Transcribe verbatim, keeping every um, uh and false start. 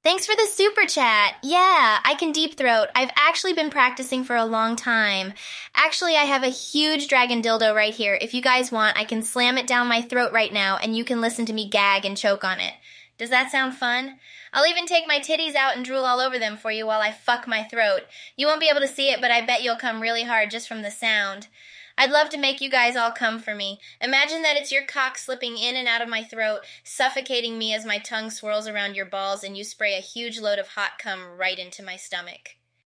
Thanks for the super chat. Yeah, I can deep throat. I've actually been practicing for a long time. Actually, I have a huge dragon dildo right here. If you guys want, I can slam it down my throat right now, and you can listen to me gag and choke on it. Does that sound fun? I'll even take my titties out and drool all over them for you while I fuck my throat. You won't be able to see it, but I bet you'll come really hard just from the sound. I'd love to make you guys all come for me. Imagine that it's your cock slipping in and out of my throat, suffocating me as my tongue swirls around your balls and you spray a huge load of hot cum right into my stomach.